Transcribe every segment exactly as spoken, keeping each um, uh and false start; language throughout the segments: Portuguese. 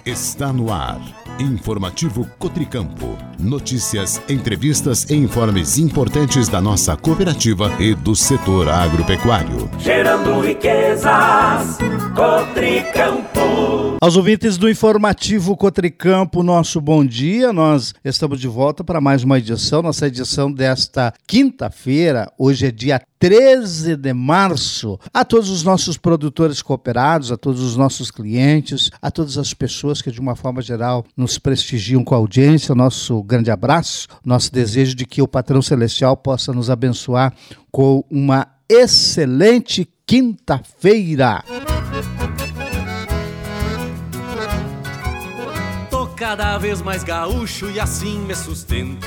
Está no ar. Informativo Cotricampo. Notícias, entrevistas e informes importantes da nossa cooperativa e do setor agropecuário. Gerando riquezas, Cotricampo. Aos ouvintes do Informativo Cotricampo, nosso bom dia. Nós estamos de volta para mais uma edição, nossa edição desta quinta-feira. Hoje é dia treze de março. A todos os nossos produtores cooperados, a todos os nossos clientes, a todas as pessoas que de uma forma geral nos prestigiam com a audiência, nosso grande abraço, nosso desejo de que o Patrão Celestial possa nos abençoar com uma excelente quinta-feira. Tô cada vez mais gaúcho e assim me sustento.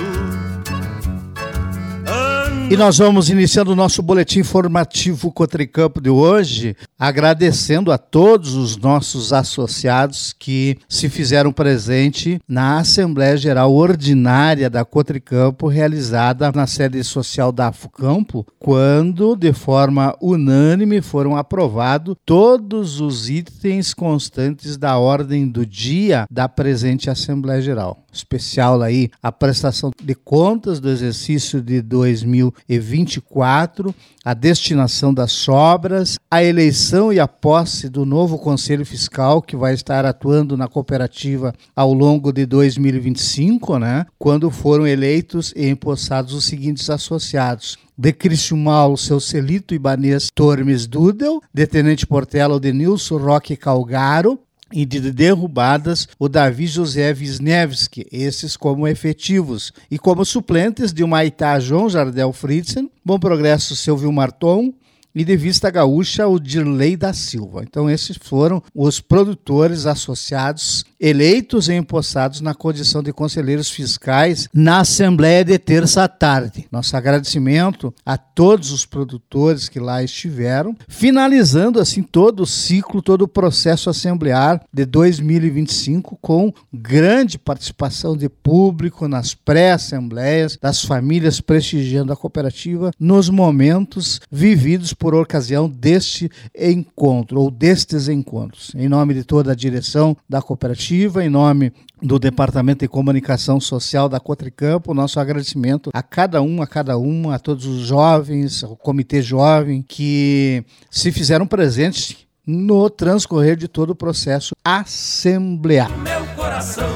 E nós vamos iniciando o nosso boletim informativo Cotricampo de hoje, agradecendo a todos os nossos associados que se fizeram presente na Assembleia Geral Ordinária da Cotricampo, realizada na sede social da Afucampo, quando, de forma unânime, foram aprovados todos os itens constantes da ordem do dia da presente Assembleia Geral. Especial aí a prestação de contas do exercício de dois mil e vinte e quatro, a destinação das sobras, a eleição e a posse do novo Conselho Fiscal que vai estar atuando na cooperativa ao longo de dois mil e vinte e cinco, né? Quando foram eleitos e empossados os seguintes associados: de Criciúmal, seu Celito Ibanez Tormes Dudel, de Tenente Portela, o Denilson Roque Calgaro, e de derrubadas o Davi José Wisniewski, esses como efetivos, e como suplentes de Humaitá João Jardel Fritzen, Bom Progresso Silvio Marton, e de Vista Gaúcha o Dirley da Silva. Então esses foram os produtores associados eleitos e empossados na condição de conselheiros fiscais na Assembleia de terça à tarde. Nosso agradecimento a todos os produtores que lá estiveram, finalizando assim todo o ciclo, todo o processo assemblear de dois mil e vinte e cinco com grande participação de público nas pré-assembleias, das famílias prestigiando a cooperativa nos momentos vividos por ocasião deste encontro ou destes encontros. Em nome de toda a direção da cooperativa, em nome do Departamento de Comunicação Social da Cotricampo, nosso agradecimento a cada um, a cada uma, a todos os jovens, o Comitê Jovem que se fizeram presentes no transcorrer de todo o processo assemblear. Meu coração,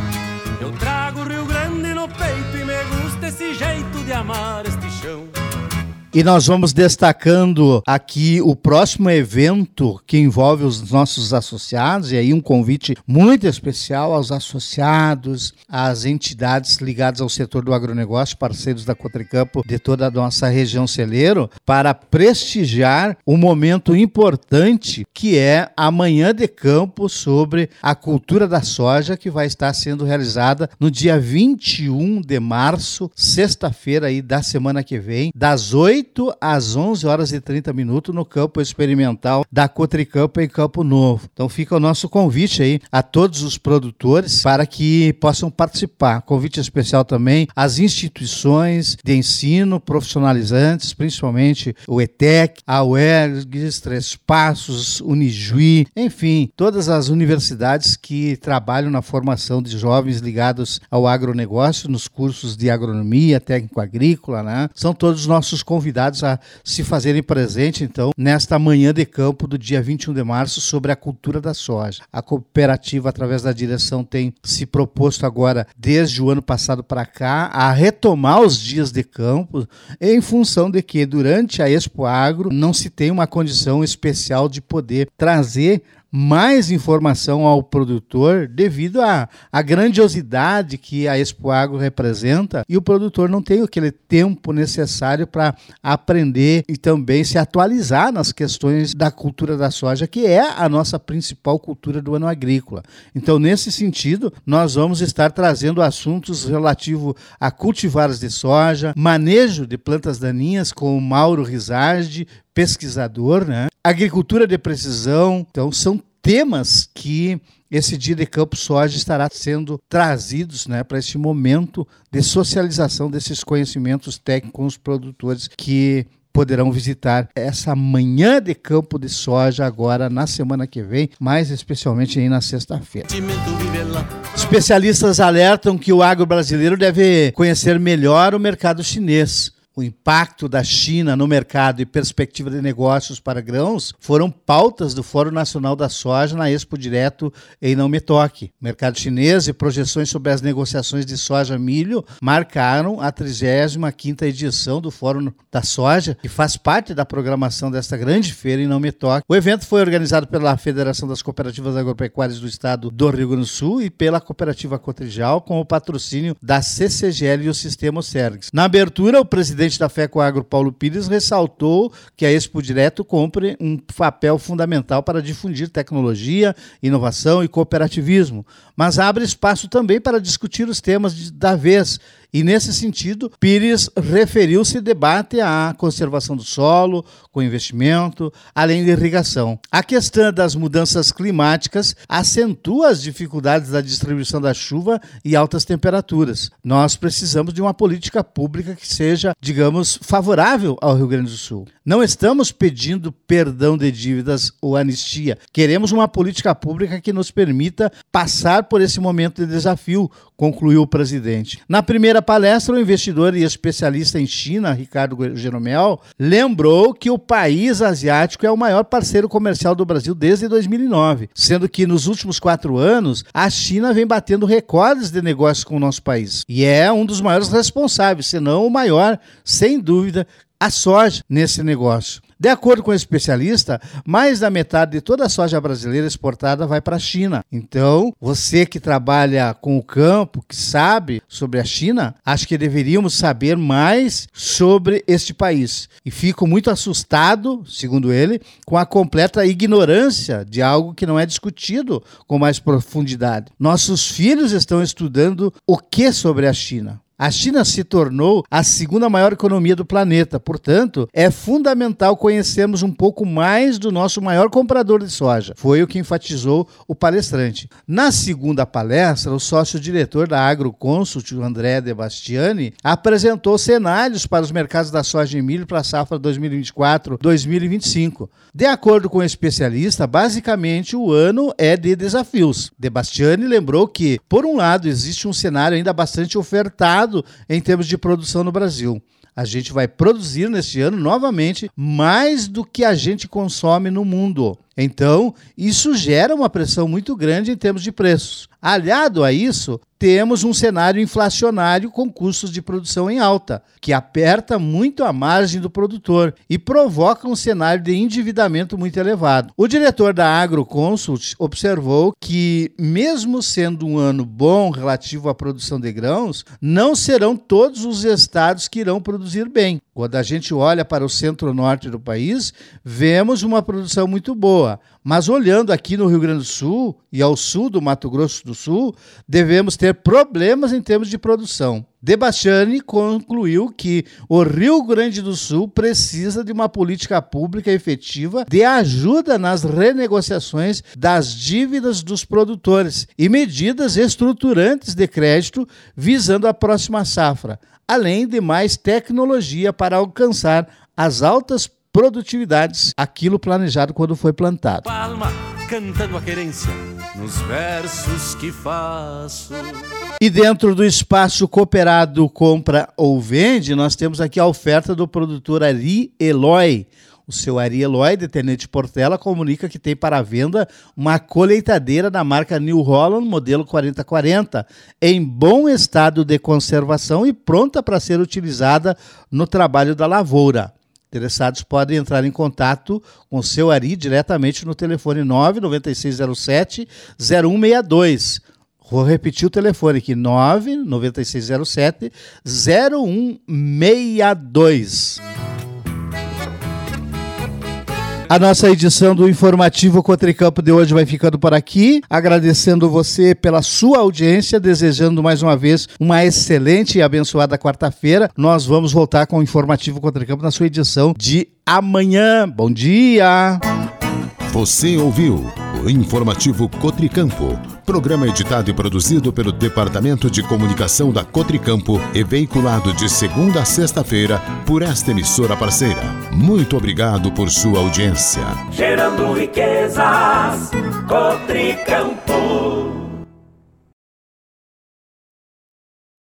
eu trago o Rio Grande no peito e me gusta esse jeito de amar este chão. E nós vamos destacando aqui o próximo evento que envolve os nossos associados, e aí um convite muito especial aos associados, às entidades ligadas ao setor do agronegócio, parceiros da Cotricampo de toda a nossa região celeiro, para prestigiar um momento importante que é a Manhã de Campo sobre a cultura da soja, que vai estar sendo realizada no dia vinte e um de março, sexta-feira aí da semana que vem, das oito às onze horas e trinta minutos no campo experimental da Cotricampo em Campo Novo. Então fica o nosso convite aí a todos os produtores para que possam participar. Convite especial também às instituições de ensino profissionalizantes, principalmente o E T E C, a U E R G, Três Passos, Unijuí, enfim, todas as universidades que trabalham na formação de jovens ligados ao agronegócio, nos cursos de agronomia, técnico agrícola, né? São todos nossos convidados a se fazerem presente, então, nesta manhã de campo do dia vinte e um de março sobre a cultura da soja. A cooperativa, através da direção, tem se proposto agora, desde o ano passado para cá, a retomar os dias de campo, em função de que, durante a Expo Agro, não se tem uma condição especial de poder trazer mais informação ao produtor devido à, à grandiosidade que a Expo Agro representa, e o produtor não tem aquele tempo necessário para aprender e também se atualizar nas questões da cultura da soja, que é a nossa principal cultura do ano agrícola. Então, nesse sentido, nós vamos estar trazendo assuntos relativos a cultivares de soja, manejo de plantas daninhas com o Mauro Rizardi, pesquisador, né? Agricultura de precisão. Então, são temas que esse dia de Campo Soja estará sendo trazidos, né, para este momento de socialização desses conhecimentos técnicos com os produtores que poderão visitar essa manhã de campo de soja agora na semana que vem, mais especialmente aí na sexta-feira. Especialistas alertam que o agro brasileiro deve conhecer melhor o mercado chinês. O impacto da China no mercado e perspectiva de negócios para grãos foram pautas do Fórum Nacional da Soja na Expo Direto em Não Me Toque. O mercado chinês e projeções sobre as negociações de soja-milho marcaram a trigésima quinta edição do Fórum da Soja, que faz parte da programação desta grande feira em Não Me Toque. O evento foi organizado pela Federação das Cooperativas Agropecuárias do Estado do Rio Grande do Sul e pela Cooperativa Cotrijal, com o patrocínio da C C G L e o Sistema Sergs. Na abertura, o presidente da FECOAGRO, Paulo Pires, ressaltou que a Expo Direto cumpre um papel fundamental para difundir tecnologia, inovação e cooperativismo, mas abre espaço também para discutir os temas de, da vez. E, nesse sentido, Pires referiu-se ao debate à conservação do solo, com investimento, além de irrigação. A questão das mudanças climáticas acentua as dificuldades da distribuição da chuva e altas temperaturas. Nós precisamos de uma política pública que seja, digamos, favorável ao Rio Grande do Sul. Não estamos pedindo perdão de dívidas ou anistia. Queremos uma política pública que nos permita passar por esse momento de desafio, concluiu o presidente. Na primeira palestra, o investidor e especialista em China, Ricardo Jeromel, lembrou que o país asiático é o maior parceiro comercial do Brasil desde dois mil e nove, sendo que nos últimos quatro anos, a China vem batendo recordes de negócios com o nosso país. E é um dos maiores responsáveis, se não o maior, sem dúvida, a soja nesse negócio. De acordo com o especialista, mais da metade de toda a soja brasileira exportada vai para a China. Então, você que trabalha com o campo, que sabe sobre a China, acho que deveríamos saber mais sobre este país. E fico muito assustado, segundo ele, com a completa ignorância de algo que não é discutido com mais profundidade. Nossos filhos estão estudando o que sobre a China? A China se tornou a segunda maior economia do planeta, portanto, é fundamental conhecermos um pouco mais do nosso maior comprador de soja. Foi o que enfatizou o palestrante. Na segunda palestra, o sócio-diretor da AgroConsult, o André De Bastiani, apresentou cenários para os mercados da soja e milho para a safra dois mil e vinte e quatro dois mil e vinte e cinco. De acordo com o especialista, basicamente o ano é de desafios. De Bastiani lembrou que, por um lado, existe um cenário ainda bastante ofertado em termos de produção no Brasil. A gente vai produzir neste ano novamente mais do que a gente consome no mundo. Então, isso gera uma pressão muito grande em termos de preços. Aliado a isso, temos um cenário inflacionário com custos de produção em alta, que aperta muito a margem do produtor e provoca um cenário de endividamento muito elevado. O diretor da AgroConsult observou que, mesmo sendo um ano bom relativo à produção de grãos, não serão todos os estados que irão produzir bem. Quando a gente olha para o centro-norte do país, vemos uma produção muito boa. Mas olhando aqui no Rio Grande do Sul e ao sul do Mato Grosso do Sul, devemos ter problemas em termos de produção. De Bastiani concluiu que o Rio Grande do Sul precisa de uma política pública efetiva de ajuda nas renegociações das dívidas dos produtores e medidas estruturantes de crédito visando a próxima safra, além de mais tecnologia para alcançar as altas produtividades, aquilo planejado quando foi plantado. Palma, cantando a querência nos versos que faço. E dentro do espaço cooperado compra ou vende, nós temos aqui a oferta do produtor Ari Eloy. O seu Ari Eloy, de Tenente Portela, comunica que tem para venda uma colheitadeira da marca New Holland, modelo quarenta quarenta, em bom estado de conservação e pronta para ser utilizada no trabalho da lavoura. Interessados podem entrar em contato com o seu Ari diretamente no telefone nove nove seis zero sete zero um seis dois. Vou repetir o telefone aqui, nove nove seis zero sete zero um seis dois. A nossa edição do Informativo Cotricampo de hoje vai ficando por aqui, agradecendo você pela sua audiência, desejando mais uma vez uma excelente e abençoada quarta-feira. Nós vamos voltar com o Informativo Cotricampo na sua edição de amanhã. Bom dia! Você ouviu o Informativo Cotricampo, Programa editado e produzido pelo Departamento de Comunicação da Cotricampo e veiculado de segunda a sexta-feira por esta emissora parceira. Muito obrigado por sua audiência. Gerando riquezas, Cotricampo.